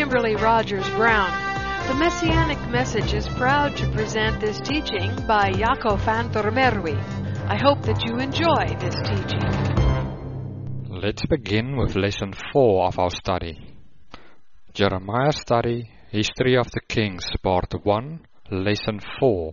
Kimberly Rogers Brown. The Messianic Message is proud to present this teaching by Jaco van der Merwe. I hope that you enjoy this teaching. Let's begin with lesson 4 of our study. Jeremiah study, History of the Kings, part 1, lesson 4.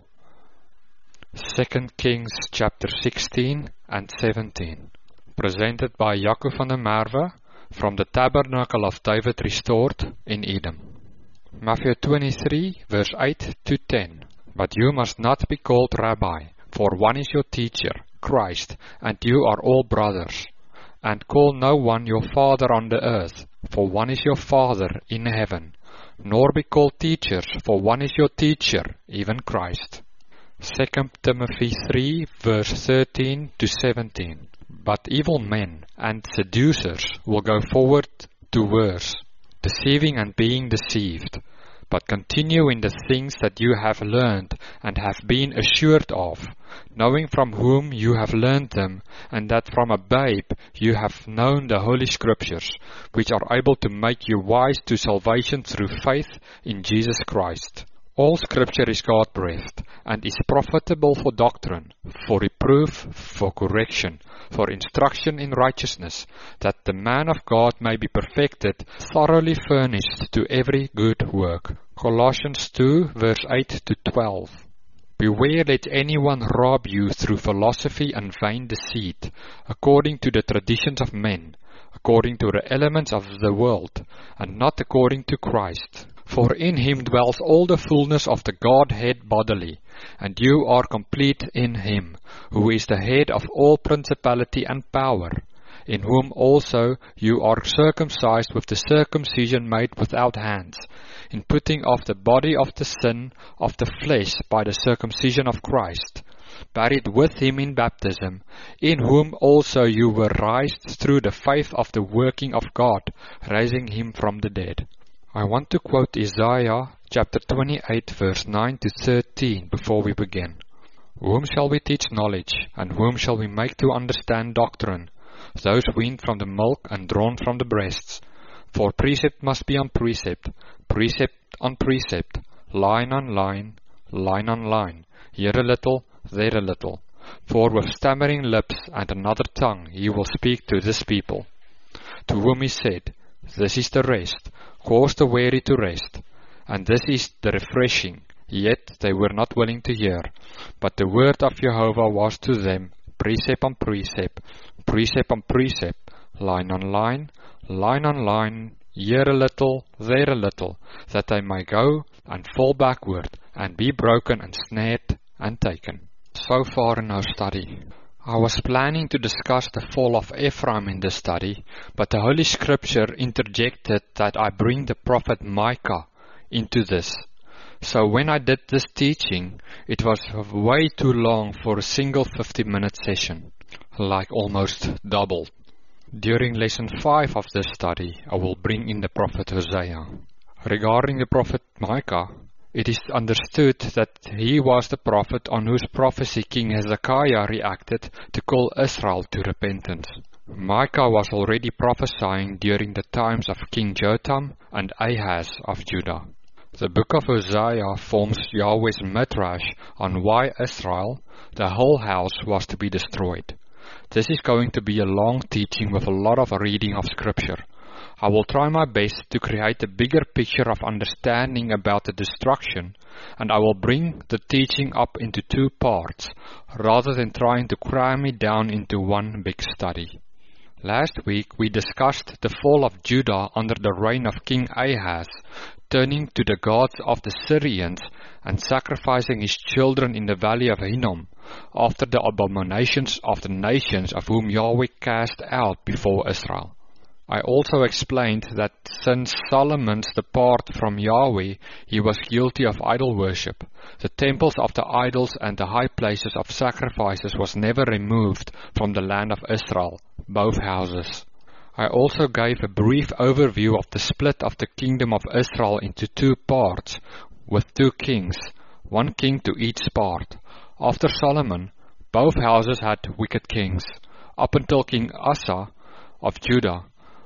2 Kings chapter 16 and 17. Presented by Jaco van der Merwe from the Tabernacle of David Restored in Edom. Matthew 23 verse 8 to 10. But you must not be called Rabbi, for one is your teacher, Christ, and you are all brothers. And call no one your father on the earth, for one is your Father in heaven. Nor be called teachers, for one is your teacher, even Christ. 2 Timothy 3 verse 13 to 17. But evil men and seducers will go forward to worse, deceiving and being deceived. But continue in the things that you have learned and have been assured of, knowing from whom you have learned them, and that from a babe you have known the Holy Scriptures, which are able to make you wise to salvation through faith in Jesus Christ. All Scripture is God-breathed, and is profitable for doctrine, for reproof, for correction, for instruction in righteousness, that the man of God may be perfected, thoroughly furnished to every good work. Colossians 2 verse 8 to 12. Beware lest anyone rob you through philosophy and vain deceit, according to the traditions of men, according to the elements of the world, and not according to Christ. For in him dwells all the fullness of the Godhead bodily, and you are complete in him, who is the head of all principality and power, in whom also you are circumcised with the circumcision made without hands, in putting off the body of the sin of the flesh by the circumcision of Christ, buried with him in baptism, in whom also you were raised through the faith of the working of God, raising him from the dead. I want to quote Isaiah chapter 28 verse 9 to 13 before we begin. Whom shall we teach knowledge, and whom shall we make to understand doctrine? Those weaned from the milk and drawn from the breasts. For precept must be on precept, precept on precept, line on line, line on line, here a little, there a little. For with stammering lips and another tongue he will speak to this people. To whom he said, This is the rest, cause the weary to rest, and this is the refreshing. Yet they were not willing to hear. But the word of Jehovah was to them, precept on precept, precept on precept, line on line, line on line, here a little, there a little, that they may go and fall backward, and be broken and snared and taken. So far in our study, I was planning to discuss the fall of Ephraim in this study, but the Holy Scripture interjected that I bring the prophet Micah into this. So when I did this teaching, it was way too long for a single 50-minute session, like almost double. During lesson 5 of this study, I will bring in the prophet Hosea. Regarding the prophet Micah, it is understood that he was the prophet on whose prophecy King Hezekiah reacted to call Israel to repentance. Micah was already prophesying during the times of King Jotham and Ahaz of Judah. The book of Hosea forms Yahweh's midrash on why Israel, the whole house, was to be destroyed. This is going to be a long teaching with a lot of reading of Scripture. I will try my best to create a bigger picture of understanding about the destruction, and I will bring the teaching up into 2 parts, rather than trying to cram it down into one big study. Last week we discussed the fall of Judah under the reign of King Ahaz, turning to the gods of the Syrians and sacrificing his children in the valley of Hinnom, after the abominations of the nations of whom Yahweh cast out before Israel. I also explained that since Solomon's depart from Yahweh, he was guilty of idol worship. The temples of the idols and the high places of sacrifices was never removed from the land of Israel, both houses. I also gave a brief overview of the split of the kingdom of Israel into 2 parts, with 2 kings, 1 king to each part. After Solomon, both houses had wicked kings, up until King Asa of Judah,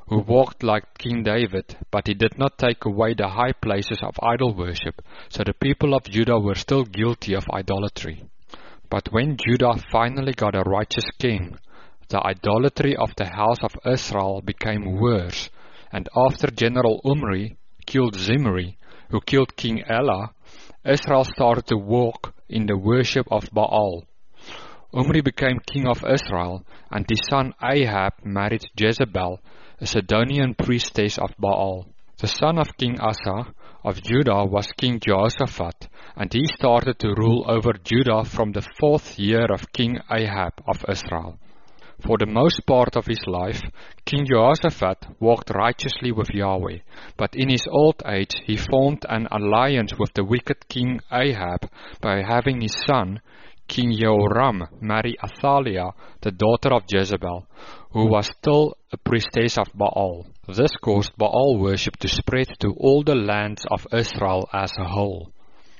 who walked like King David, but he did not take away the high places of idol worship, so the people of Judah were still guilty of idolatry. But when Judah finally got a righteous king, the idolatry of the house of Israel became worse, and after General Omri killed Zimri, who killed King Elah, Israel started to walk in the worship of Baal. Omri became king of Israel, and his son Ahab married Jezebel, a Sidonian priestess of Baal. The son of King Asa of Judah was King Jehoshaphat, and he started to rule over Judah from the 4th year of King Ahab of Israel. For the most part of his life, King Jehoshaphat walked righteously with Yahweh, but in his old age he formed an alliance with the wicked King Ahab by having his son, King Jehoram, marry Athaliah, the daughter of Jezebel, who was still a priestess of Baal. This caused Baal worship to spread to all the lands of Israel as a whole.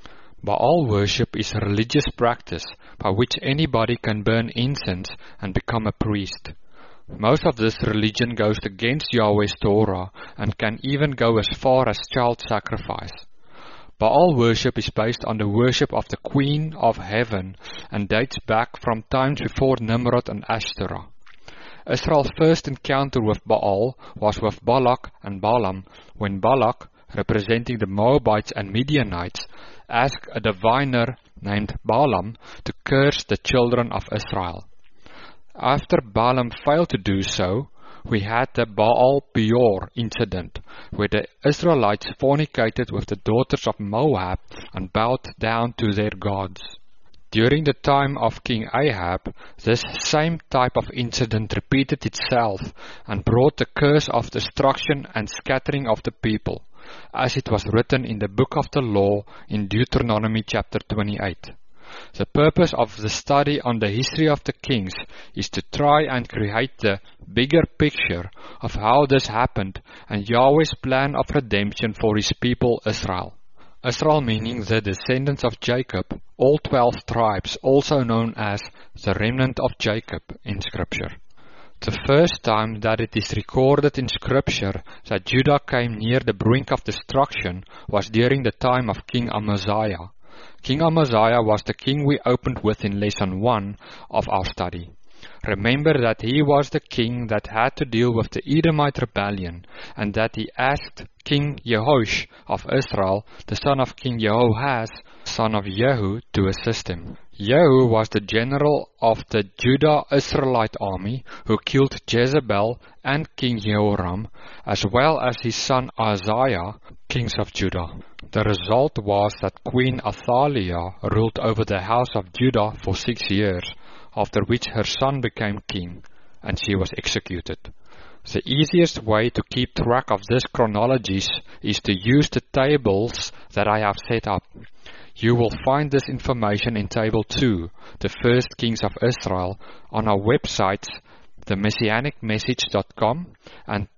Baal worship is a religious practice by which anybody can burn incense and become a priest. Most of this religion goes against Yahweh's Torah and can even go as far as child sacrifice. Baal worship is based on the worship of the Queen of Heaven and dates back from times before Nimrod and Ashtoreth. Israel's first encounter with Baal was with Balak and Balaam, when Balak, representing the Moabites and Midianites, asked a diviner named Balaam to curse the children of Israel. After Balaam failed to do so, we had the Baal Peor incident, where the Israelites fornicated with the daughters of Moab and bowed down to their gods. During the time of King Ahab, this same type of incident repeated itself and brought the curse of destruction and scattering of the people, as it was written in the book of the law in Deuteronomy chapter 28. The purpose of the study on the history of the kings is to try and create the bigger picture of how this happened and Yahweh's plan of redemption for his people Israel. Israel meaning the descendants of Jacob, all 12 tribes, also known as the remnant of Jacob in Scripture. The first time that it is recorded in Scripture that Judah came near the brink of destruction was during the time of King Amaziah. King Amaziah was the king we opened with in lesson 1 of our study. Remember that he was the king that had to deal with the Edomite rebellion, and that he asked King Jehoash of Israel, the son of King Jehoahaz, son of Jehu, to assist him. Jehu was the general of the Judah-Israelite army who killed Jezebel and King Jehoram, as well as his son Ahaziah, kings of Judah. The result was that Queen Athaliah ruled over the house of Judah for 6 years, after which her son became king, and she was executed. The easiest way to keep track of this chronologies is to use the tables that I have set up. You will find this information in Table 2, the First Kings of Israel, on our websites, themessianicmessage.com and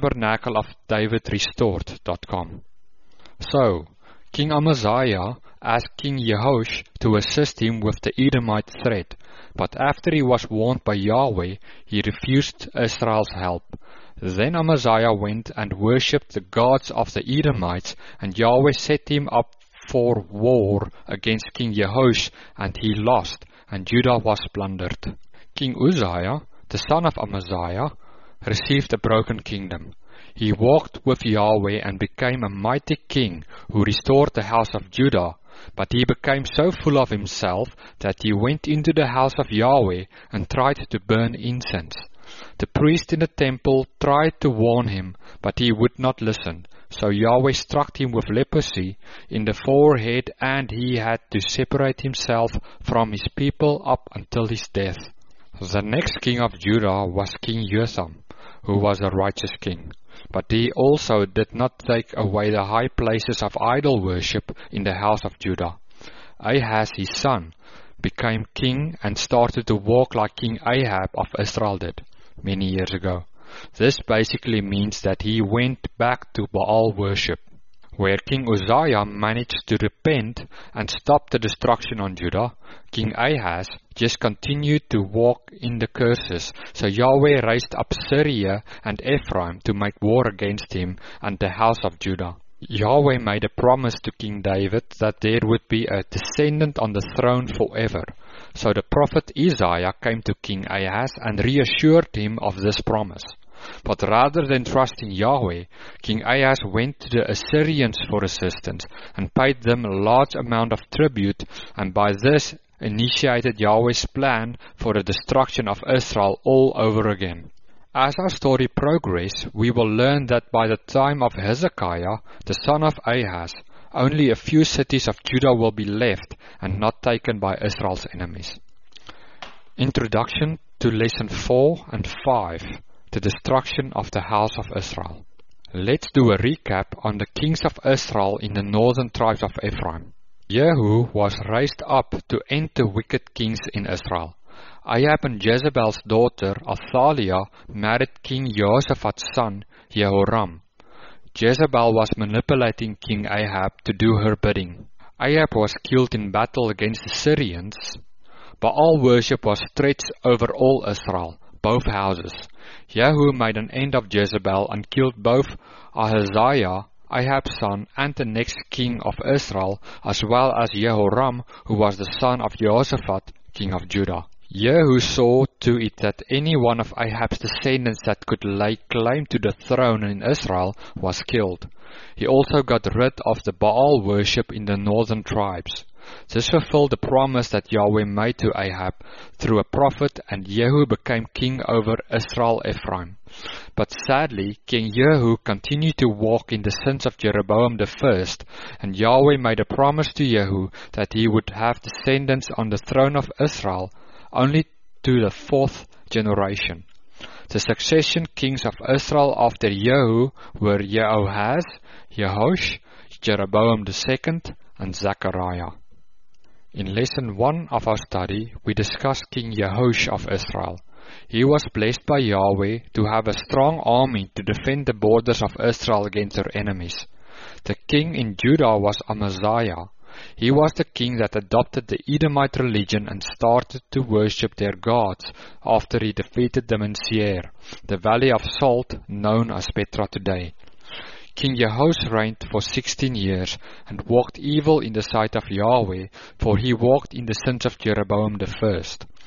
tabernacleofdavidrestored.com. So, King Amaziah asked King Jehoash to assist him with the Edomite threat, but after he was warned by Yahweh, he refused Israel's help. Then Amaziah went and worshipped the gods of the Edomites, and Yahweh set him up for war against King Jehoash, and he lost, and Judah was plundered. King Uzziah, the son of Amaziah, received a broken kingdom. He walked with Yahweh and became a mighty king who restored the house of Judah, but he became so full of himself that he went into the house of Yahweh and tried to burn incense. The priest in the temple tried to warn him, but he would not listen. So Yahweh struck him with leprosy in the forehead, and he had to separate himself from his people up until his death. The next king of Judah was King Jotham, who was a righteous king. But he also did not take away the high places of idol worship in the house of Judah. Ahaz, his son, became king and started to walk like King Ahab of Israel did many years ago. This basically means that he went back to Baal worship. Where King Uzziah managed to repent and stop the destruction on Judah, King Ahaz just continued to walk in the curses. So Yahweh raised up Syria and Ephraim to make war against him and the house of Judah. Yahweh made a promise to King David that there would be a descendant on the throne forever. So the prophet Isaiah came to King Ahaz and reassured him of this promise. But rather than trusting Yahweh, King Ahaz went to the Assyrians for assistance and paid them a large amount of tribute, and by this initiated Yahweh's plan for the destruction of Israel all over again. As our story progresses, we will learn that by the time of Hezekiah, the son of Ahaz, only a few cities of Judah will be left and not taken by Israel's enemies. Introduction to Lesson 4 and 5. The destruction of the house of Israel. Let's do a recap on the kings of Israel in the northern tribes of Ephraim. Jehu was raised up to end the wicked kings in Israel. Ahab and Jezebel's daughter Athaliah married King Jehoshaphat's son Jehoram. Jezebel was manipulating King Ahab to do her bidding. Ahab was killed in battle against the Syrians. Baal worship was stretched over all Israel, both houses. Jehu made an end of Jezebel and killed both Ahaziah, Ahab's son, and the next king of Israel, as well as Jehoram, who was the son of Jehoshaphat, king of Judah. Jehu saw to it that any one of Ahab's descendants that could lay claim to the throne in Israel was killed. He also got rid of the Baal worship in the northern tribes. This fulfilled the promise that Yahweh made to Ahab through a prophet, and Jehu became king over Israel Ephraim. But sadly, King Jehu continued to walk in the sins of Jeroboam I, and Yahweh made a promise to Jehu that he would have descendants on the throne of Israel only to the 4th generation. The succession kings of Israel after Jehu were Jehoahaz, Jehoash, Jeroboam II, and Zechariah. In Lesson 1 of our study, we discussed King Jehoash of Israel. He was blessed by Yahweh to have a strong army to defend the borders of Israel against their enemies. The king in Judah was Amaziah. He was the king that adopted the Edomite religion and started to worship their gods after he defeated them in Seir, the valley of salt known as Petra today. King Jehoash reigned for 16 years and walked evil in the sight of Yahweh, for he walked in the sins of Jeroboam I.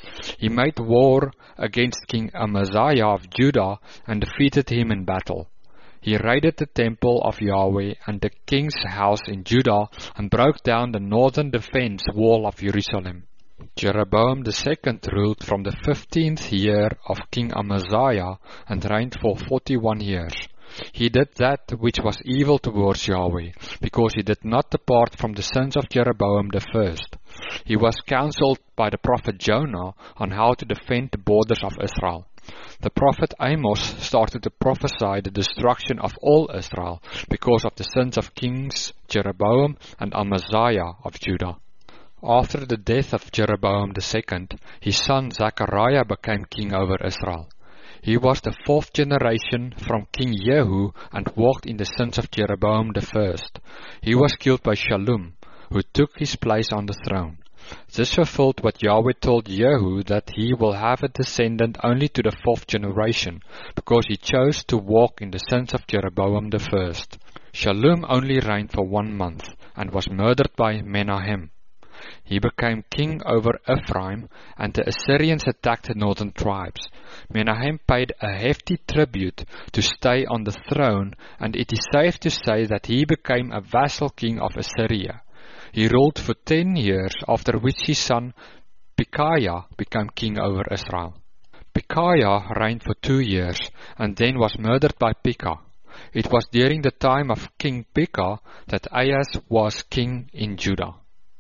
He made war against King Amaziah of Judah and defeated him in battle. He raided the temple of Yahweh and the king's house in Judah and broke down the northern defense wall of Jerusalem. Jeroboam II ruled from the 15th year of King Amaziah and reigned for 41 years. He did that which was evil towards Yahweh, because he did not depart from the sins of Jeroboam I. He was counseled by the prophet Jonah on how to defend the borders of Israel. The prophet Amos started to prophesy the destruction of all Israel because of the sins of kings Jeroboam and Amaziah of Judah. After the death of Jeroboam II, his son Zechariah became king over Israel. He was the 4th generation from King Jehu and walked in the sins of Jeroboam I. He was killed by Shallum, who took his place on the throne. This fulfilled what Yahweh told Jehu, that he will have a descendant only to the 4th generation, because he chose to walk in the sins of Jeroboam I. Shallum only reigned for 1 month and was murdered by Menahem. He became king over Ephraim, and the Assyrians attacked the northern tribes. Menahem paid a hefty tribute to stay on the throne, and it is safe to say that he became a vassal king of Assyria. He ruled for 10 years, after which his son Pekahiah became king over Israel. Pekahiah reigned for 2 years, and then was murdered by Pekah. It was during the time of King Pekah that Ahaz was king in Judah.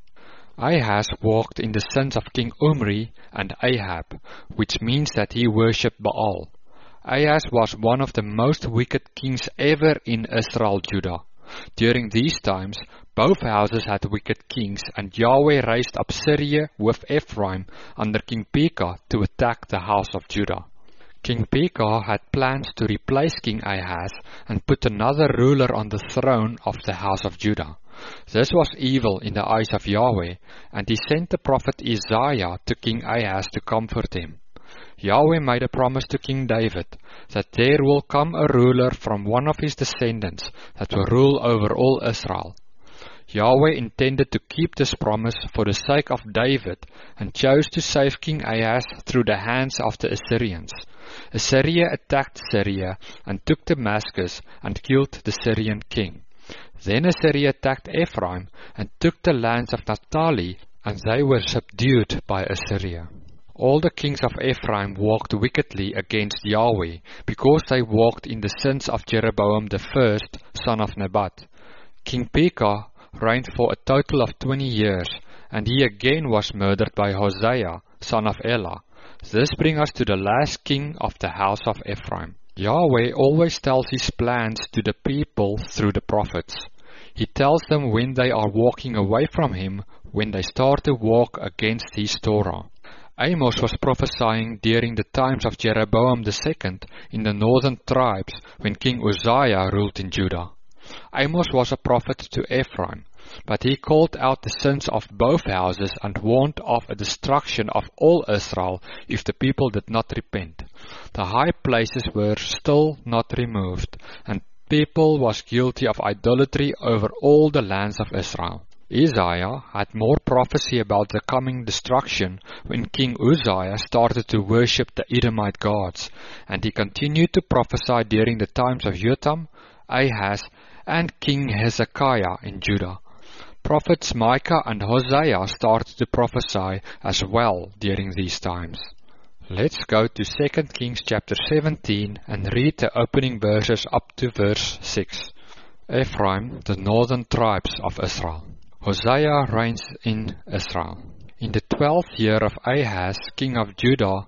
Ahaz walked in the sins of King Omri and Ahab, which means that he worshipped Baal. Ahaz was one of the most wicked kings ever in Israel, Judah. During these times, both houses had wicked kings, and Yahweh raised up Syria with Ephraim under King Pekah to attack the house of Judah. King Pekah had plans to replace King Ahaz and put another ruler on the throne of the house of Judah. This was evil in the eyes of Yahweh, and he sent the prophet Isaiah to King Ahaz to comfort him. Yahweh made a promise to King David that there will come a ruler from one of his descendants that will rule over all Israel. Yahweh intended to keep this promise for the sake of David and chose to save King Ahaz through the hands of the Assyrians. Assyria attacked Syria and took Damascus and killed the Syrian king. Then Assyria attacked Ephraim and took the lands of Naphtali, and they were subdued by Assyria. All the kings of Ephraim walked wickedly against Yahweh, because they walked in the sins of Jeroboam the first, son of Nebat. King Pekah reigned for a total of 20 years, and he again was murdered by Hosea, son of Elah. This brings us to the last king of the house of Ephraim. Yahweh always tells his plans to the people through the prophets. He tells them when they are walking away from him, when they start to walk against his Torah. Amos was prophesying during the times of Jeroboam II in the northern tribes when King Uzziah ruled in Judah. Amos was a prophet to Ephraim, but he called out the sins of both houses and warned of a destruction of all Israel if the people did not repent. The high places were still not removed, and people was guilty of idolatry over all the lands of Israel. Isaiah had more prophecy about the coming destruction when King Uzziah started to worship the Edomite gods, and he continued to prophesy during the times of Jotham, Ahaz, and King Hezekiah in Judah. Prophets Micah and Hosea started to prophesy as well during these times. Let's go to 2 Kings chapter 17 and read the opening verses up to verse 6. Ephraim, the northern tribes of Israel. Hosea reigns in Israel. In the 12th year of Ahaz, king of Judah,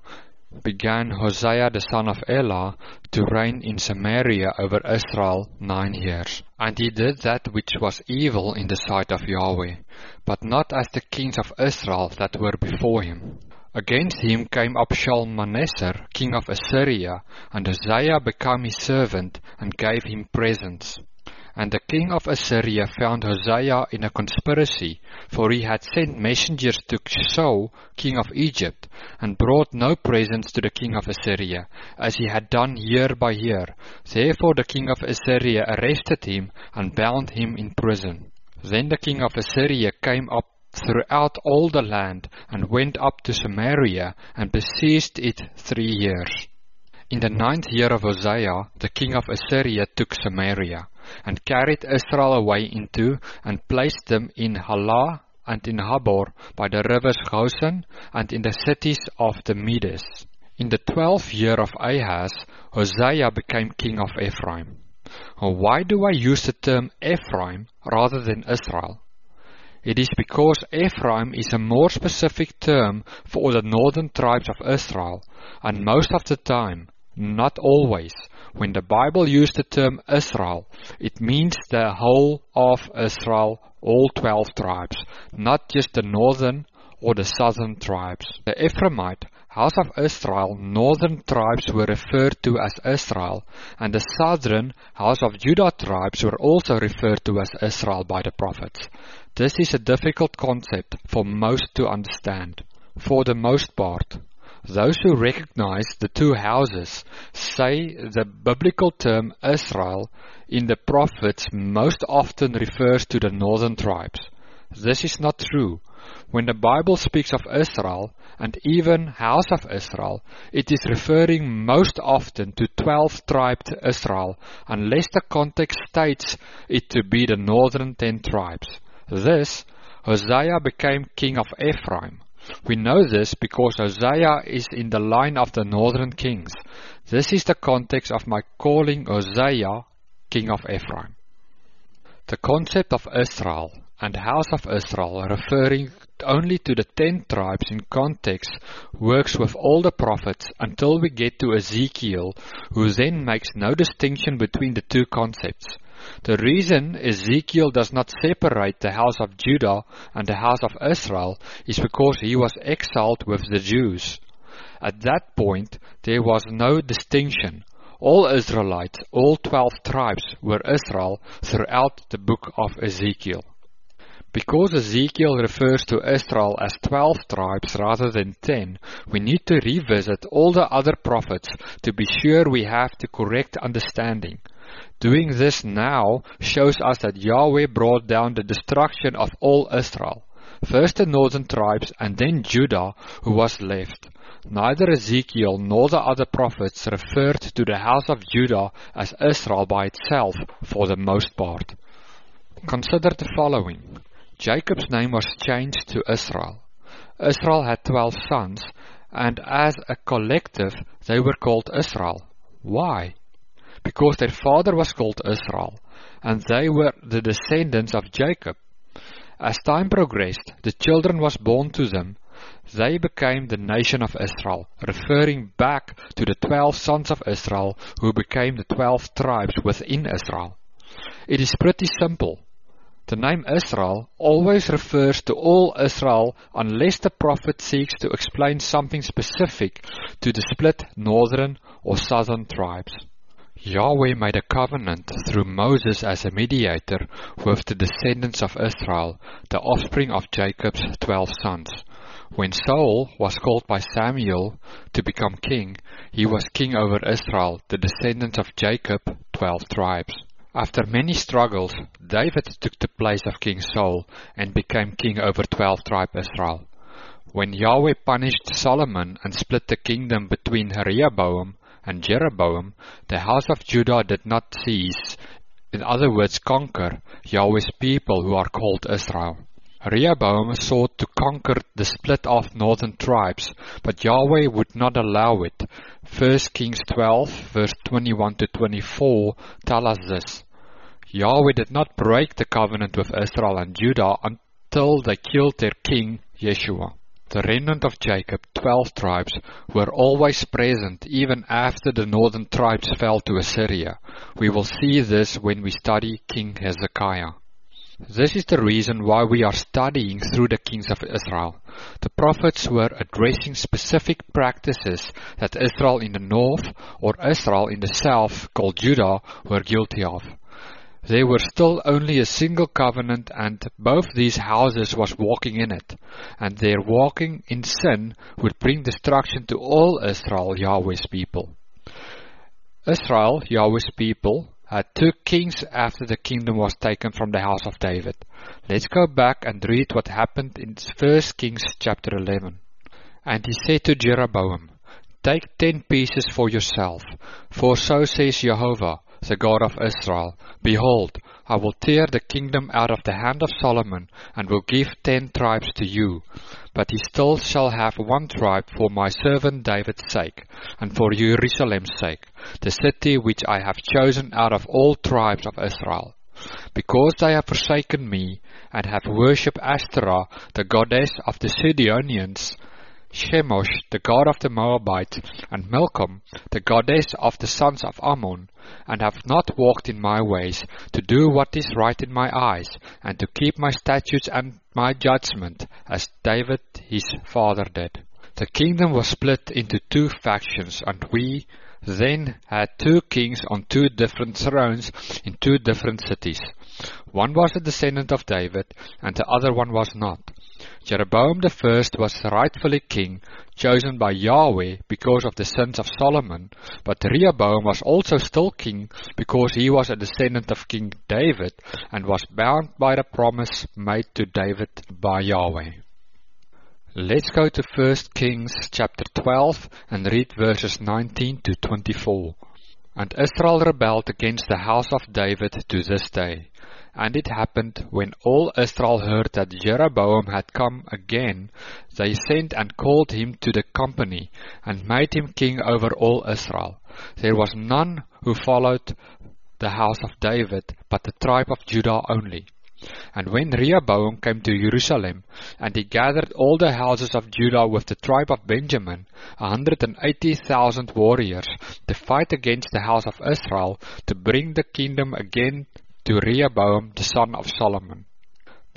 began Hosea the son of Elah to reign in Samaria over Israel 9 years. And he did that which was evil in the sight of Yahweh, but not as the kings of Israel that were before him. Against him came up Shalmaneser, king of Assyria, and Hosea became his servant and gave him presents. And the king of Assyria found Hosea in a conspiracy, for he had sent messengers to Sho, king of Egypt, and brought no presents to the king of Assyria, as he had done year by year. Therefore the king of Assyria arrested him and bound him in prison. Then the king of Assyria came up throughout all the land, and went up to Samaria, and besieged it 3 years. In the 9th year of Hosea, the king of Assyria took Samaria, and carried Israel away into, and placed them in Halah and in Habor, by the rivers Gozan, and in the cities of the Medes. In the 12th year of Ahaz, Hosea became king of Ephraim. Why do I use the term Ephraim rather than Israel? It is because Ephraim is a more specific term for the northern tribes of Israel, and most of the time, not always, when the Bible used the term Israel, it means the whole of Israel, all 12 tribes, not just the northern or the southern tribes. The Ephraimite, house of Israel, northern tribes were referred to as Israel, and the southern, house of Judah tribes were also referred to as Israel by the prophets. This is a difficult concept for most to understand. For the most part, those who recognize the two houses say the biblical term Israel in the prophets most often refers to the northern tribes. This is not true. When the Bible speaks of Israel, and even house of Israel, it is referring most often to 12-tribed Israel, unless the context states it to be the northern 10 tribes. This, Hosea became king of Ephraim. We know this because Hosea is in the line of the northern kings. This is the context of my calling Hosea king of Ephraim. The concept of Israel and house of Israel, referring only to the 10 tribes in context, works with all the prophets until we get to Ezekiel, who then makes no distinction between the two concepts. The reason Ezekiel does not separate the house of Judah and the house of Israel is because he was exiled with the Jews. At that point, there was no distinction. All Israelites, all 12 tribes, were Israel throughout the book of Ezekiel. Because Ezekiel refers to Israel as 12 tribes rather than 10, we need to revisit all the other prophets to be sure we have the correct understanding. Doing this now shows us that Yahweh brought down the destruction of all Israel. First the northern tribes and then Judah, who was left. Neither Ezekiel nor the other prophets referred to the house of Judah as Israel by itself for the most part. Consider the following. Jacob's name was changed to Israel. Israel had 12 sons, and as a collective they were called Israel. Why? Because their father was called Israel, and they were the descendants of Jacob. As time progressed, the children was born to them. They became the nation of Israel, referring back to the 12 sons of Israel who became the 12 tribes within Israel. It is pretty simple. The name Israel always refers to all Israel unless the prophet seeks to explain something specific to the split northern or southern tribes. Yahweh made a covenant through Moses as a mediator with the descendants of Israel, the offspring of Jacob's 12 sons. When Saul was called by Samuel to become king, he was king over Israel, the descendants of Jacob, 12 tribes. After many struggles, David took the place of King Saul and became king over 12 tribe Israel. When Yahweh punished Solomon and split the kingdom between Rehoboam and Jeroboam, the house of Judah did not cease, in other words conquer, Yahweh's people who are called Israel. Rehoboam sought to conquer the split-off northern tribes, but Yahweh would not allow it. 1 Kings 12, verse 21 to 24 tell us this. Yahweh did not break the covenant with Israel and Judah until they killed their king, Yeshua. The remnant of Jacob, 12 tribes, were always present even after the northern tribes fell to Assyria. We will see this when we study King Hezekiah. This is the reason why we are studying through the kings of Israel. The prophets were addressing specific practices that Israel in the north or Israel in the south, called Judah, were guilty of. There were still only a single covenant, and both these houses was walking in it, and their walking in sin would bring destruction to all Israel, Yahweh's people. Israel, Yahweh's people, had 2 kings after the kingdom was taken from the house of David. Let's go back and read what happened in 1 Kings chapter 11. And he said to Jeroboam, Take 10 pieces for yourself, for so says Jehovah, the God of Israel, Behold, I will tear the kingdom out of the hand of Solomon, and will give 10 tribes to you. But he still shall have 1 tribe for my servant David's sake, and for Jerusalem's sake, the city which I have chosen out of all tribes of Israel. Because they have forsaken me, and have worshipped Ashtoreth, the goddess of the Sidonians, Shemosh, the god of the Moabites, and Milcom, the goddess of the sons of Ammon, and have not walked in my ways, to do what is right in my eyes, and to keep my statutes and my judgment, as David his father did. The kingdom was split into 2 factions, and we then had 2 kings on 2 different thrones in 2 different cities. One was a descendant of David, and the other one was not. Jeroboam the first was rightfully king, chosen by Yahweh because of the sins of Solomon, but Rehoboam was also still king because he was a descendant of King David and was bound by the promise made to David by Yahweh. Let's go to 1 Kings chapter 12 and read verses 19 to 24. And Israel rebelled against the house of David to this day. And it happened, when all Israel heard that Jeroboam had come again, they sent and called him to the company, and made him king over all Israel. There was none who followed the house of David, but the tribe of Judah only. And when Rehoboam came to Jerusalem, and he gathered all the houses of Judah with the tribe of Benjamin, 180,000 warriors, to fight against the house of Israel, to bring the kingdom again to Rehoboam the son of Solomon.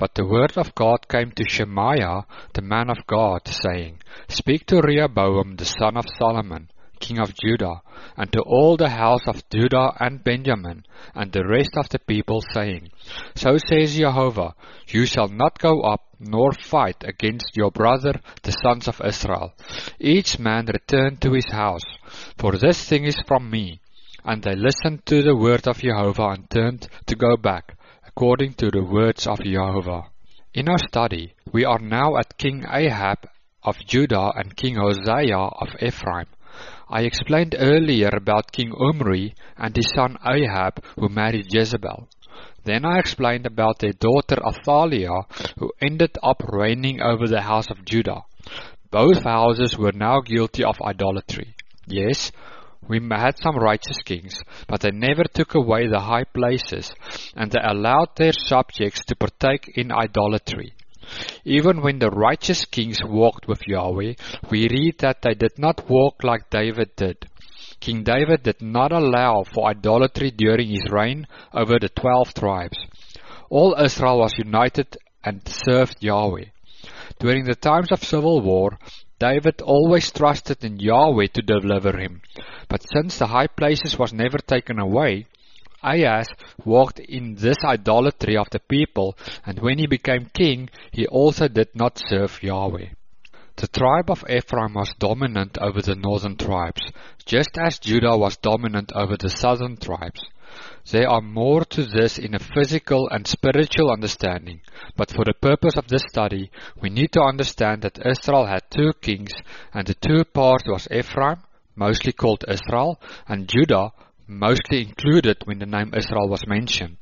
But the word of God came to Shemaiah, the man of God, saying, Speak to Rehoboam, the son of Solomon, king of Judah, and to all the house of Judah and Benjamin, and the rest of the people, saying, So says Jehovah, You shall not go up, nor fight against your brother, the sons of Israel. Each man return to his house, for this thing is from me. And they listened to the word of Jehovah and turned to go back, according to the words of Jehovah. In our study, we are now at King Ahab of Judah and King Hosea of Ephraim. I explained earlier about King Omri and his son Ahab, who married Jezebel. Then I explained about their daughter Athaliah, who ended up reigning over the house of Judah. Both houses were now guilty of idolatry. Yes, we had some righteous kings, but they never took away the high places, and they allowed their subjects to partake in idolatry. Even when the righteous kings walked with Yahweh, we read that they did not walk like David did. King David did not allow for idolatry during his reign over the 12 tribes. All Israel was united and served Yahweh. During the times of civil war, David always trusted in Yahweh to deliver him. But since the high places was never taken away, Ahaz walked in this idolatry of the people, and when he became king, he also did not serve Yahweh. The tribe of Ephraim was dominant over the northern tribes, just as Judah was dominant over the southern tribes. There are more to this in a physical and spiritual understanding, but for the purpose of this study, we need to understand that Israel had two kings, and the two parts was Ephraim, mostly called Israel, and Judah, mostly included when the name Israel was mentioned.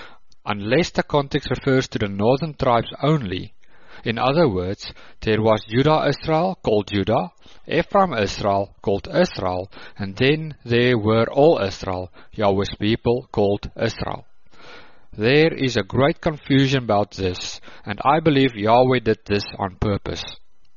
Unless the context refers to the northern tribes only, in other words, there was Judah Israel, called Judah, Ephraim Israel, called Israel, and then there were all Israel, Yahweh's people, called Israel. There is a great confusion about this, and I believe Yahweh did this on purpose.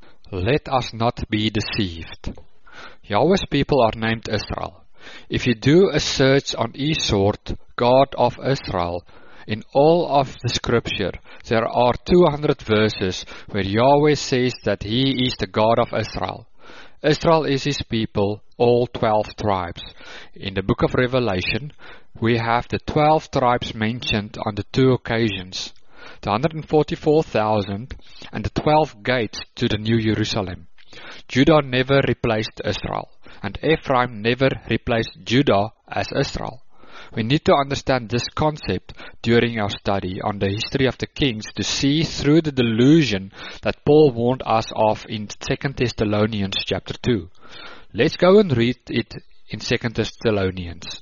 Let us not be deceived. Yahweh's people are named Israel. If you do a search on eSword, God of Israel, in all of the scripture, there are 200 verses where Yahweh says that He is the God of Israel. Israel is His people, all 12 tribes. In the book of Revelation, we have the 12 tribes mentioned on the two occasions, the 144,000 and the 12 gates to the New Jerusalem. Judah never replaced Israel, and Ephraim never replaced Judah as Israel. We need to understand this concept during our study on the history of the kings to see through the delusion that Paul warned us of in 2 Thessalonians chapter 2. Let's go and read it in 2 Thessalonians.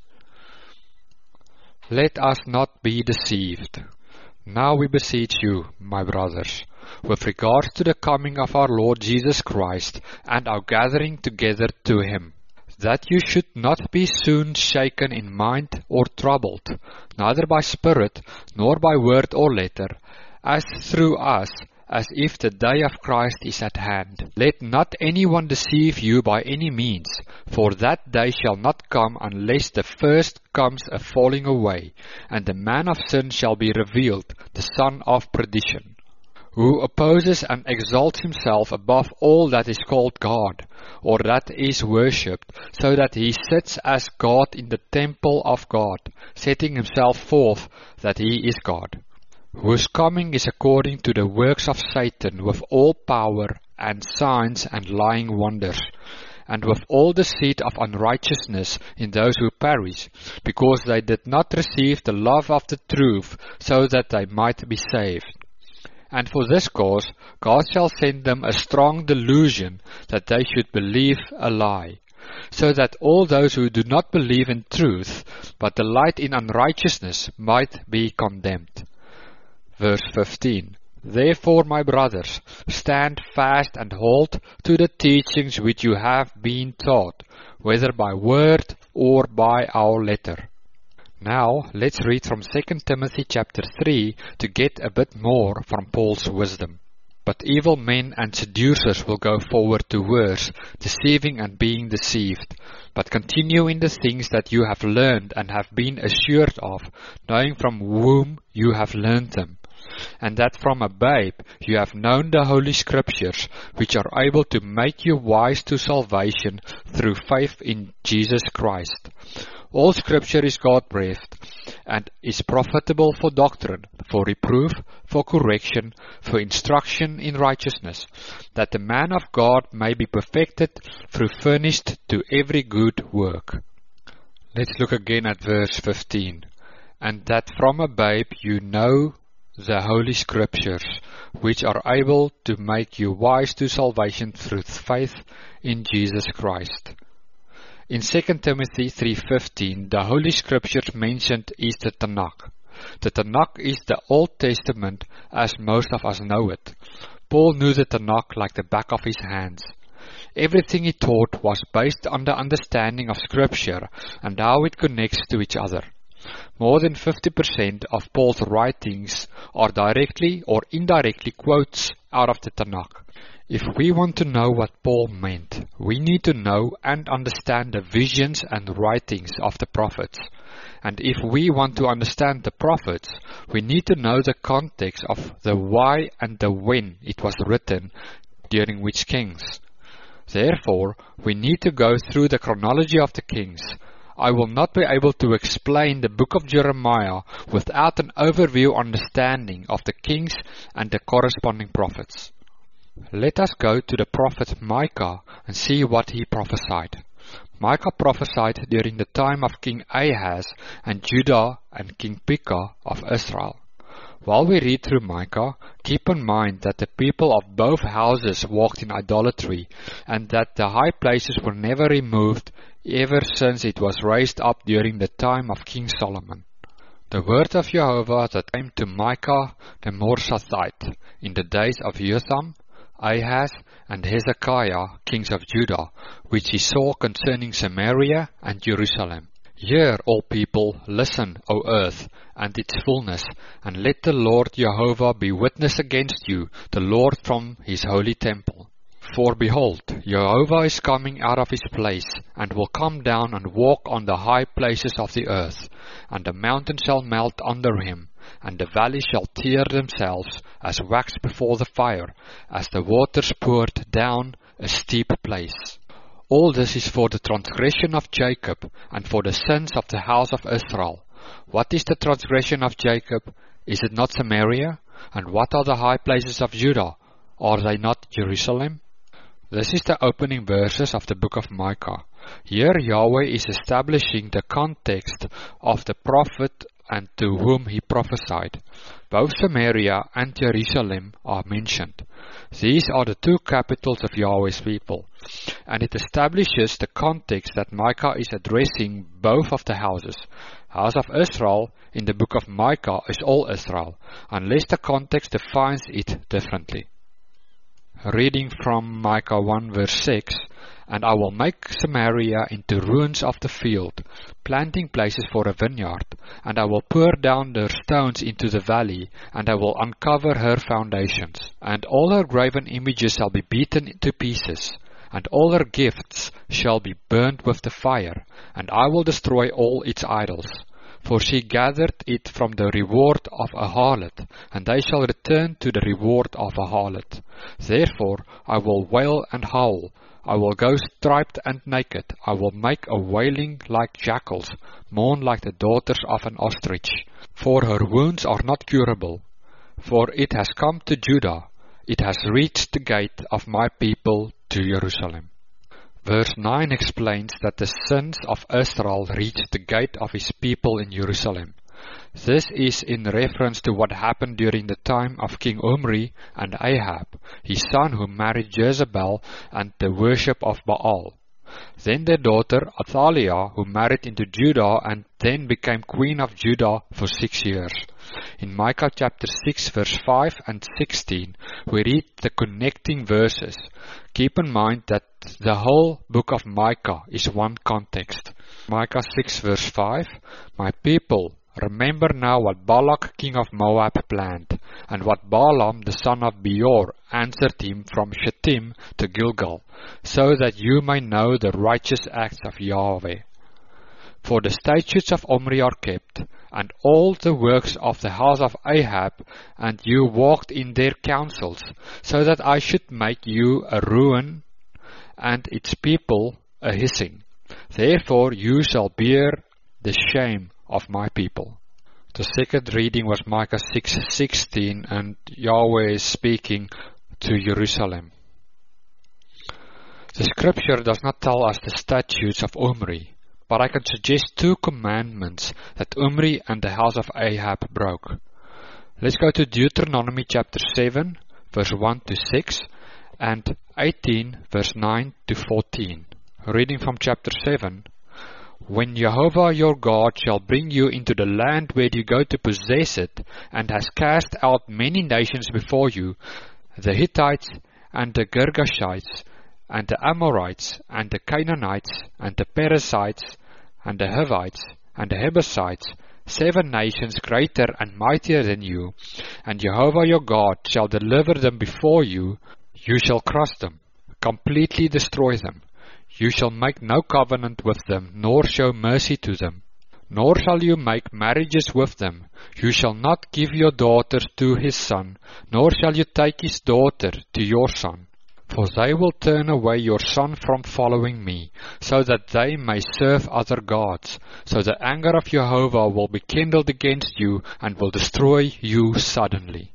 Let us not be deceived. Now we beseech you, my brothers, with regards to the coming of our Lord Jesus Christ and our gathering together to Him, that you should not be soon shaken in mind or troubled, neither by spirit, nor by word or letter, as through us, as if the day of Christ is at hand. Let not anyone deceive you by any means, for that day shall not come unless the first comes a falling away, and the man of sin shall be revealed, the son of perdition, who opposes and exalts himself above all that is called God, or that is worshipped, so that he sits as God in the temple of God, setting himself forth that he is God, whose coming is according to the works of Satan, with all power and signs and lying wonders, and with all deceit of unrighteousness in those who perish, because they did not receive the love of the truth, so that they might be saved. And for this cause, God shall send them a strong delusion, that they should believe a lie, so that all those who do not believe in truth, but delight in unrighteousness, might be condemned. Verse 15. Therefore, my brothers, stand fast and hold to the teachings which you have been taught, whether by word or by our letter. Now, let's read from 2 Timothy chapter 3 to get a bit more from Paul's wisdom. But evil men and seducers will go forward to worse, deceiving and being deceived. But continue in the things that you have learned and have been assured of, knowing from whom you have learned them. and that from a babe you have known the Holy Scriptures, which are able to make you wise to salvation through faith in Jesus Christ. All Scripture is God-breathed, and is profitable for doctrine, for reproof, for correction, for instruction in righteousness, that the man of God may be perfected, through furnished to every good work. Let's look again at verse 15. And that from a babe you know the Holy Scriptures, which are able to make you wise to salvation through faith in Jesus Christ. In 2 Timothy 3:15, the Holy Scriptures mentioned is the Tanakh. The Tanakh is the Old Testament as most of us know it. Paul knew the Tanakh like the back of his hands. Everything he taught was based on the understanding of Scripture and how it connects to each other. More than 50% of Paul's writings are directly or indirectly quotes out of the Tanakh. If we want to know what Paul meant, we need to know and understand the visions and writings of the prophets. And if we want to understand the prophets, we need to know the context of the why and the when it was written, during which kings. Therefore, we need to go through the chronology of the kings. I will not be able to explain the book of Jeremiah without an overview understanding of the kings and the corresponding prophets. Let us go to the prophet Micah and see what he prophesied. Micah prophesied during the time of King Ahaz and Judah and King Pekah of Israel. While we read through Micah, keep in mind that the people of both houses walked in idolatry, and that the high places were never removed ever since it was raised up during the time of King Solomon. The word of Jehovah that came to Micah the Morshathite in the days of Jotham, Ahaz, and Hezekiah, kings of Judah, which he saw concerning Samaria and Jerusalem. Hear, all people, listen, O earth, and its fullness, and let the Lord Jehovah be witness against you, the Lord from his holy temple. For behold, Jehovah is coming out of his place, and will come down and walk on the high places of the earth, and the mountains shall melt under him, and the valleys shall tear themselves as wax before the fire, as the waters poured down a steep place. All this is for the transgression of Jacob, and for the sins of the house of Israel. What is the transgression of Jacob? Is it not Samaria? And what are the high places of Judah? Are they not Jerusalem? This is the opening verses of the book of Micah. Here Yahweh is establishing the context of the prophet and to whom he prophesied. Both Samaria and Jerusalem are mentioned. These are the two capitals of Yahweh's people, and it establishes the context that Micah is addressing both of the houses. House of Israel in the book of Micah is all Israel, unless the context defines it differently. Reading from Micah 1 verse 6, And I will make Samaria into ruins of the field, planting places for a vineyard, and I will pour down their stones into the valley, and I will uncover her foundations. And all her graven images shall be beaten to pieces, and all her gifts shall be burned with the fire, and I will destroy all its idols. For she gathered it from the reward of a harlot, and they shall return to the reward of a harlot. Therefore I will wail and howl, I will go striped and naked, I will make a wailing like jackals, mourn like the daughters of an ostrich. For her wounds are not curable, for it has come to Judah, it has reached the gate of my people to Jerusalem. Verse 9 explains that the sins of Israel reached the gate of his people in Jerusalem. This is in reference to what happened during the time of King Omri and Ahab, his son who married Jezebel and the worship of Baal. Then their daughter Athaliah, who married into Judah and then became queen of Judah for 6 years. In Micah chapter 6 verse 5 and 16 we read the connecting verses. Keep in mind that the whole book of Micah is one context. Micah 6 verse 5, My people, remember now what Balak king of Moab planned, and what Balaam the son of Beor answered him from Shittim to Gilgal, so that you may know the righteous acts of Yahweh. For the statutes of Omri are kept, and all the works of the house of Ahab, and you walked in their counsels, so that I should make you a ruin, and its people a hissing. Therefore you shall bear the shame of my people. The second reading was Micah 6:16, and Yahweh is speaking to Jerusalem. The scripture does not tell us the statutes of Omri, but I can suggest two commandments that Omri and the house of Ahab broke. Let's go to Deuteronomy chapter 7, verse 1 to 6, and 18, verse 9 to 14. Reading from chapter 7. When Jehovah your God shall bring you into the land where you go to possess it, and has cast out many nations before you, the Hittites, and the Girgashites, and the Amorites, and the Canaanites, and the Perizzites, and the Hivites, and the Jebusites, 7 nations greater and mightier than you, and Jehovah your God shall deliver them before you, you shall crush them, completely destroy them. You shall make no covenant with them, nor show mercy to them, nor shall you make marriages with them. You shall not give your daughter to his son, nor shall you take his daughter to your son. For they will turn away your son from following me, so that they may serve other gods. So the anger of Jehovah will be kindled against you, and will destroy you suddenly.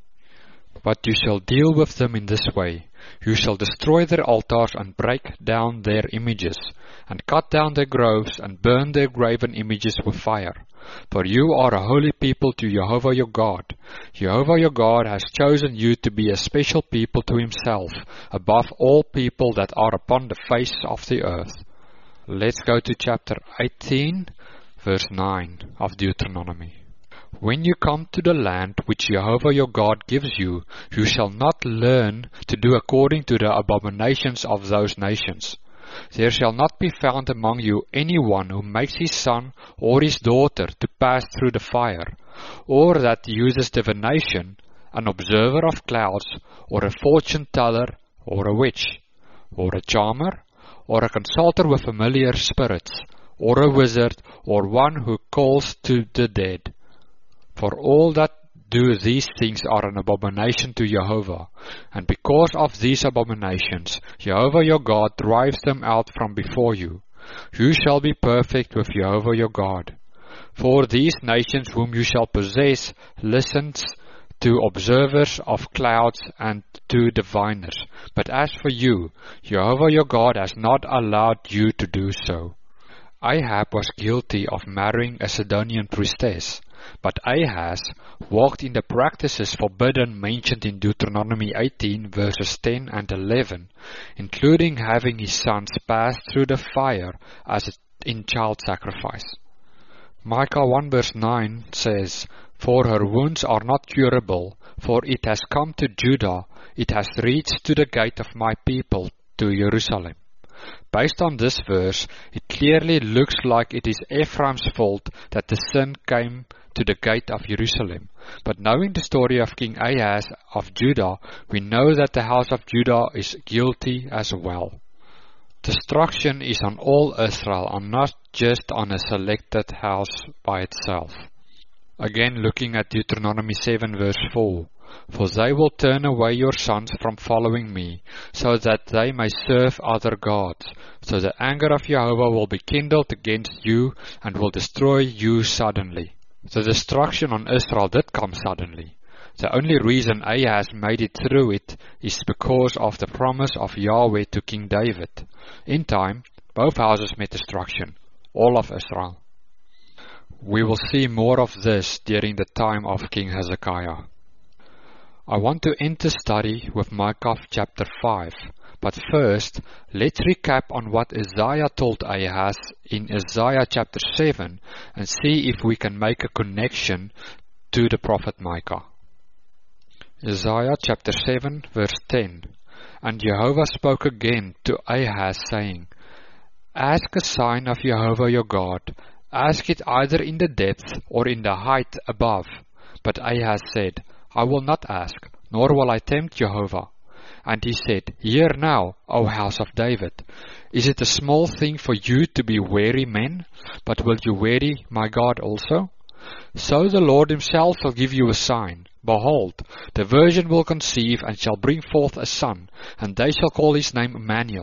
But you shall deal with them in this way. You shall destroy their altars and break down their images, and cut down their groves and burn their graven images with fire. For you are a holy people to Jehovah your God. Jehovah your God has chosen you to be a special people to himself, above all people that are upon the face of the earth. Let's go to chapter 18, verse 9 of Deuteronomy. When you come to the land which Jehovah your God gives you, you shall not learn to do according to the abominations of those nations. There shall not be found among you anyone who makes his son or his daughter to pass through the fire, or that uses divination, an observer of clouds, or a fortune teller, or a witch, or a charmer, or a consulter with familiar spirits, or a wizard, or one who calls to the dead. For all that do these things are an abomination to Jehovah, and because of these abominations, Jehovah your God drives them out from before you. You shall be perfect with Jehovah your God. For these nations whom you shall possess listens to observers of clouds and to diviners. But as for you, Jehovah your God has not allowed you to do so. Ahab was guilty of marrying a Sidonian priestess, but Ahaz walked in the practices forbidden mentioned in Deuteronomy 18 verses 10 and 11, including having his sons pass through the fire as in child sacrifice. Micah 1 verse 9 says, For her wounds are not curable, for it has come to Judah, it has reached to the gate of my people, to Jerusalem. Based on this verse, it clearly looks like it is Ephraim's fault that the sin came to the gate of Jerusalem. But knowing the story of King Ahaz of Judah, we know that the house of Judah is guilty as well. Destruction is on all Israel and not just on a selected house by itself. Again, looking at Deuteronomy 7 verse 4. For they will turn away your sons from following me, so that they may serve other gods. So the anger of Jehovah will be kindled against you, and will destroy you suddenly. The destruction on Israel did come suddenly. The only reason Ahaz made it through it is because of the promise of Yahweh to King David. In time, both houses met destruction, all of Israel. We will see more of this during the time of King Hezekiah. I want to end the study with Micah chapter 5, but first, let's recap on what Isaiah told Ahaz in Isaiah chapter 7 and see if we can make a connection to the prophet Micah. Isaiah chapter 7 verse 10. And Jehovah spoke again to Ahaz, saying, Ask a sign of Jehovah your God, ask it either in the depth or in the height above. But Ahaz said, I will not ask, nor will I tempt Jehovah. And he said, Hear now, O house of David. Is it a small thing for you to be weary men? But will you weary my God also? So the Lord himself shall give you a sign. Behold, the virgin will conceive and shall bring forth a son, and they shall call his name Emmanuel.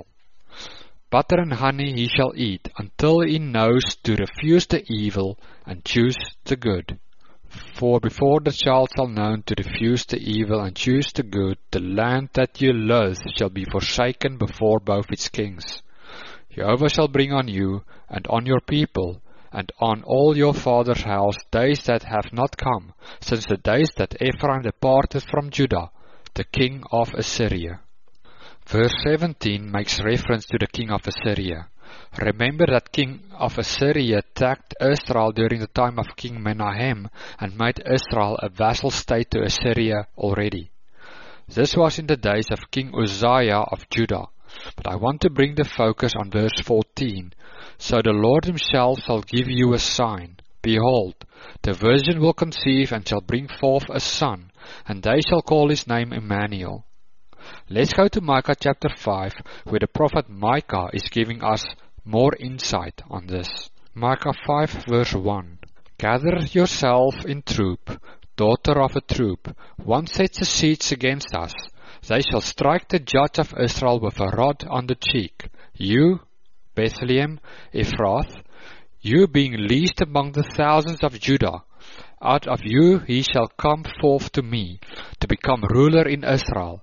Butter and honey he shall eat, until he knows to refuse the evil and choose the good. For before the child shall know to refuse the evil and choose the good, the land that you loathe shall be forsaken before both its kings. Jehovah shall bring on you, and on your people, and on all your father's house days that have not come, since the days that Ephraim departed from Judah, the king of Assyria. Verse 17 makes reference to the king of Assyria. Remember that king of Assyria attacked Israel during the time of King Menahem and made Israel a vassal state to Assyria already. This was in the days of King Uzziah of Judah. But I want to bring the focus on verse 14. So the Lord himself shall give you a sign. Behold, the virgin will conceive and shall bring forth a son, and they shall call his name Emmanuel. Let's go to Micah chapter 5, where the prophet Micah is giving us more insight on this. Micah 5 verse 1. Gather yourself in troop, daughter of a troop. One sets the siege against us. They shall strike the judge of Israel with a rod on the cheek. You, Bethlehem, Ephrath, you being least among the thousands of Judah, out of you he shall come forth to me, to become ruler in Israel.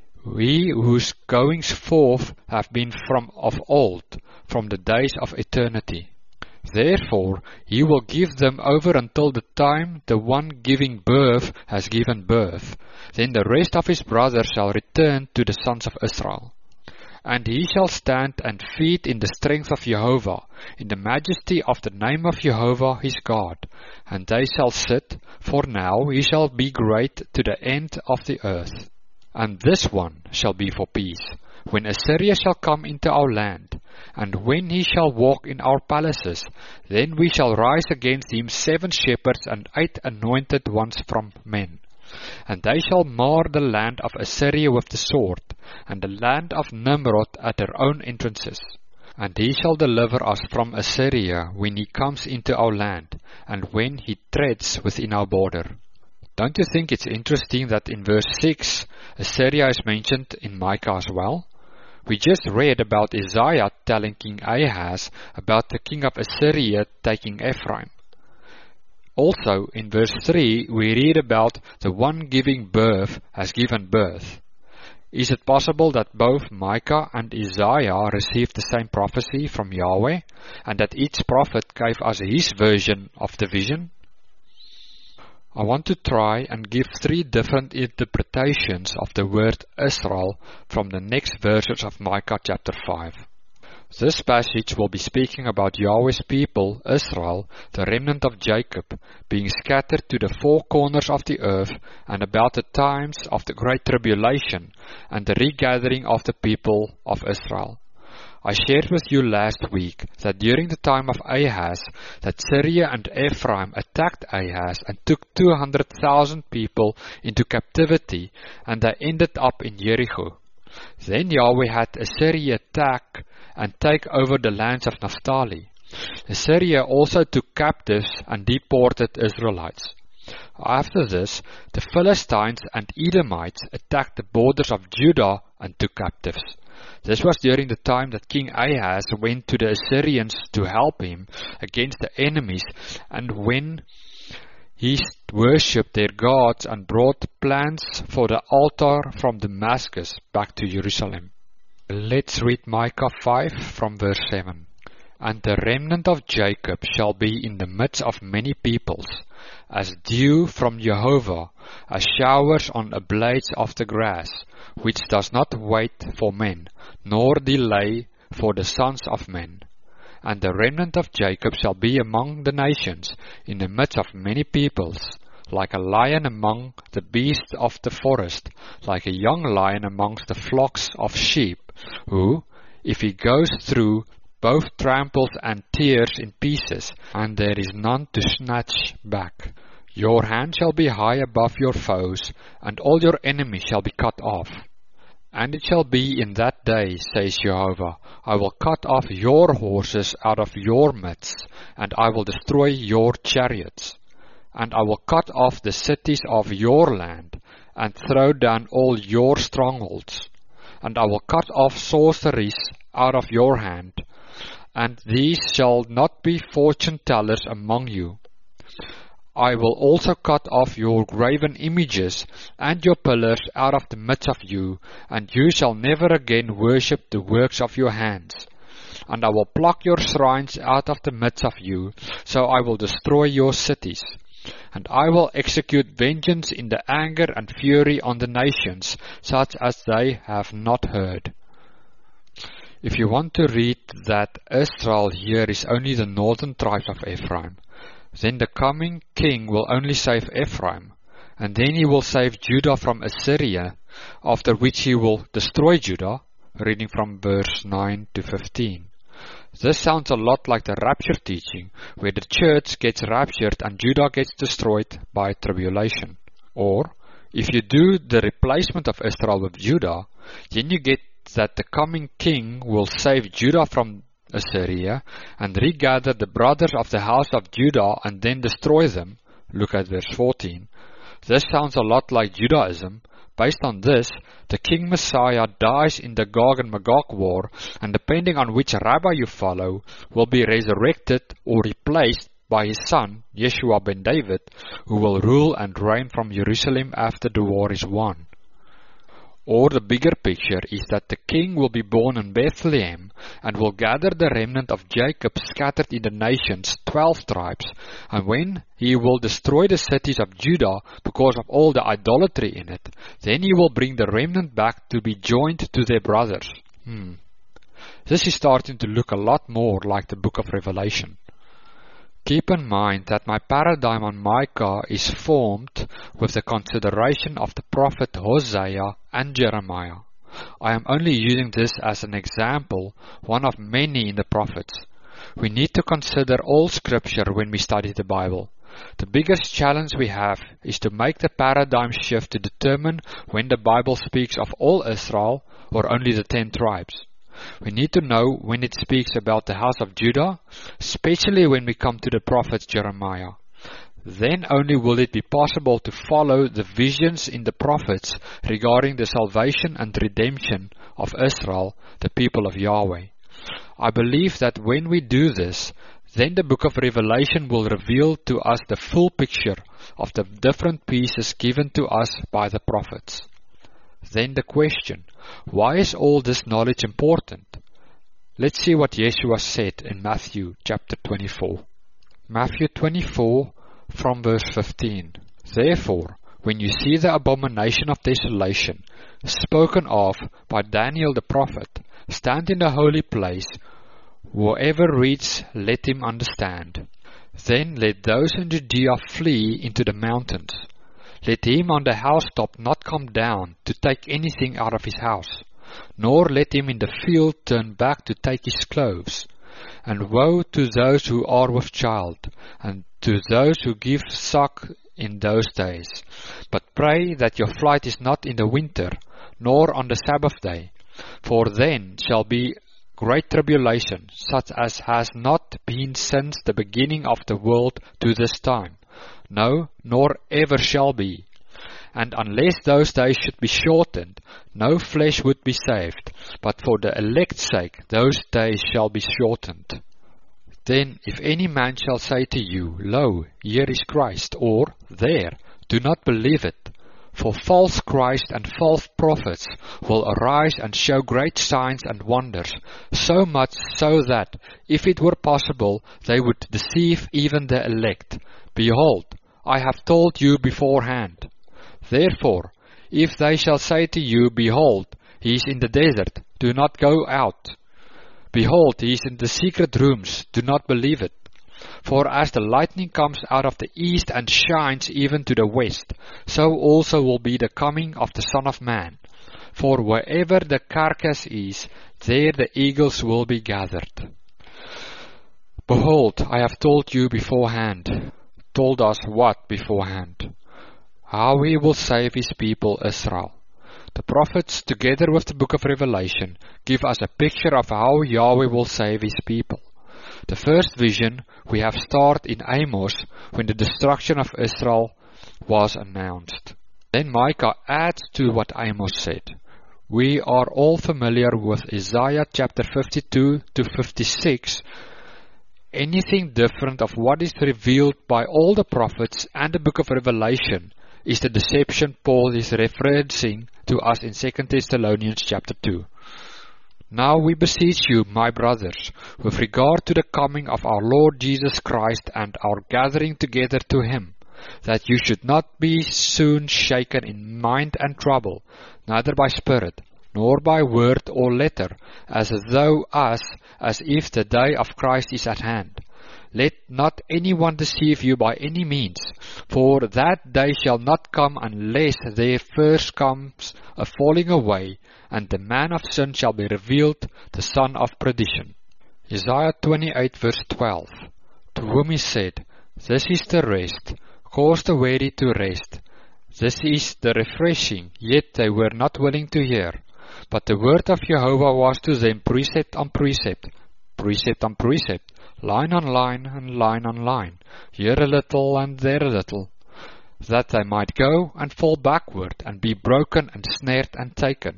We whose goings forth have been from of old, from the days of eternity. Therefore he will give them over until the time the one giving birth has given birth. Then the rest of his brothers shall return to the sons of Israel. And he shall stand and feed in the strength of Jehovah, in the majesty of the name of Jehovah his God. And they shall sit, for now he shall be great to the end of the earth. And this one shall be for peace, when Assyria shall come into our land, and when he shall walk in our palaces, then we shall rise against him 7 shepherds and 8 anointed ones from men. And they shall mar the land of Assyria with the sword, and the land of Nimrod at their own entrances. And he shall deliver us from Assyria when he comes into our land, and when he treads within our border. Don't you think it's interesting that in verse 6, Assyria is mentioned in Micah as well? We just read about Isaiah telling King Ahaz about the king of Assyria taking Ephraim. Also, in verse 3, we read about the one giving birth has given birth. Is it possible that both Micah and Isaiah received the same prophecy from Yahweh, and that each prophet gave us his version of the vision? I want to try and give 3 different interpretations of the word Israel from the next verses of Micah chapter 5. This passage will be speaking about Yahweh's people, Israel, the remnant of Jacob, being scattered to the 4 corners of the earth, and about the times of the Great Tribulation and the regathering of the people of Israel. I shared with you last week that during the time of Ahaz, that Syria and Ephraim attacked Ahaz and took 200,000 people into captivity, and they ended up in Jericho. Then Yahweh had Assyria attack and take over the lands of Naphtali. Assyria also took captives and deported Israelites. After this, the Philistines and Edomites attacked the borders of Judah and took captives. This was during the time that King Ahaz went to the Assyrians to help him against the enemies, and when he worshipped their gods and brought plants for the altar from Damascus back to Jerusalem. Let's read Micah 5 from verse 7. And the remnant of Jacob shall be in the midst of many peoples, as dew from Jehovah, as showers on the blades of the grass, which does not wait for men, nor delay for the sons of men. And the remnant of Jacob shall be among the nations, in the midst of many peoples, like a lion among the beasts of the forest, like a young lion amongst the flocks of sheep, who, if he goes through, both tramples and tears in pieces, and there is none to snatch back. Your hand shall be high above your foes, and all your enemies shall be cut off. And it shall be in that day, says Jehovah, I will cut off your horses out of your midst, and I will destroy your chariots. and I will cut off the cities of your land, and throw down all your strongholds. And I will cut off sorceries out of your hand, and these shall not be fortune tellers among you. I will also cut off your graven images and your pillars out of the midst of you, and you shall never again worship the works of your hands. And I will pluck your shrines out of the midst of you, so I will destroy your cities. And I will execute vengeance in the anger and fury on the nations, such as they have not heard. If you want to read that Israel here is only the northern tribes of Ephraim, then the coming king will only save Ephraim, and then he will save Judah from Assyria, after which he will destroy Judah, reading from verse 9 to 15. This sounds a lot like the rapture teaching, where the church gets raptured and Judah gets destroyed by tribulation. Or, if you do the replacement of Israel with Judah, then you get that the coming king will save Judah from Assyria and regather the brothers of the house of Judah and then destroy them. Look at verse 14. This sounds a lot like Judaism. Based on this, the King Messiah dies in the Gog and Magog war, and depending on which rabbi you follow, will be resurrected or replaced by his son, Yeshua ben David, who will rule and reign from Jerusalem after the war is won. Or the bigger picture is that the king will be born in Bethlehem and will gather the remnant of Jacob scattered in the nations, 12 tribes, and when he will destroy the cities of Judah because of all the idolatry in it, then he will bring the remnant back to be joined to their brothers. This is starting to look a lot more like the book of Revelation. Keep in mind that my paradigm on Micah is formed with the consideration of the prophet Hosea and Jeremiah. I am only using this as an example, one of many in the prophets. We need to consider all scripture when we study the Bible. The biggest challenge we have is to make the paradigm shift to determine when the Bible speaks of all Israel or only the 10 tribes. We need to know when it speaks about the house of Judah, especially when we come to the prophet Jeremiah. Then only will it be possible to follow the visions in the prophets regarding the salvation and redemption of Israel, the people of Yahweh. I believe that when we do this, then the book of Revelation will reveal to us the full picture of the different pieces given to us by the prophets. Then the question, why is all this knowledge important? Let's see what Yeshua said in Matthew chapter 24. Matthew 24 from verse 15. Therefore, when you see the abomination of desolation, spoken of by Daniel the prophet, stand in the holy place, whoever reads, let him understand. Then let those in Judea flee into the mountains. Let him on the housetop not come down to take anything out of his house, nor let him in the field turn back to take his clothes. And woe to those who are with child, and to those who give suck in those days. But pray that your flight is not in the winter, nor on the Sabbath day, for then shall be great tribulation, such as has not been since the beginning of the world to this time. No, nor ever shall be. And unless those days should be shortened, no flesh would be saved, but for the elect's sake those days shall be shortened. Then if any man shall say to you, Lo, here is Christ, or there, do not believe it. For false Christ and false prophets will arise and show great signs and wonders, so much so that, if it were possible, they would deceive even the elect. Behold, I have told you beforehand. Therefore, if they shall say to you, Behold, he is in the desert, do not go out. Behold, he is in the secret rooms, do not believe it. For as the lightning comes out of the east and shines even to the west, so also will be the coming of the Son of Man. For wherever the carcass is, there the eagles will be gathered. Behold, I have told you beforehand. Told us what beforehand? How he will save his people Israel. The prophets, together with the book of Revelation, give us a picture of how Yahweh will save his people. The first vision we have started in Amos when the destruction of Israel was announced. Then Micah adds to what Amos said. We are all familiar with Isaiah chapter 52 to 56. Anything different of what is revealed by all the prophets and the book of Revelation is the deception Paul is referencing to us in 2 Thessalonians chapter 2. Now we beseech you, my brothers, with regard to the coming of our Lord Jesus Christ and our gathering together to Him, that you should not be soon shaken in mind and trouble, neither by spirit, nor by word or letter, as if the day of Christ is at hand. Let not anyone deceive you by any means, for that day shall not come unless there first comes a falling away, and the man of sin shall be revealed, the son of perdition. Isaiah 28 verse 12. To whom he said, This is the rest, cause the weary to rest. This is the refreshing, yet they were not willing to hear. But the word of Jehovah was to them precept on precept, precept on precept, line on line and line on line, here a little and there a little, that they might go and fall backward and be broken and snared and taken.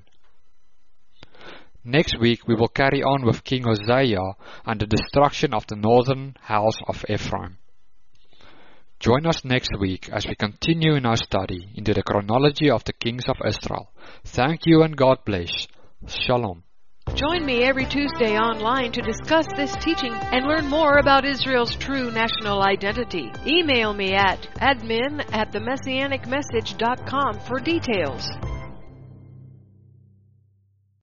Next week we will carry on with King Hosea and the destruction of the northern house of Ephraim. Join us next week as we continue in our study into the chronology of the kings of Israel. Thank you and God bless. Shalom. Join me every Tuesday online to discuss this teaching and learn more about Israel's true national identity. Email me at admin@themessianicmessage.com for details.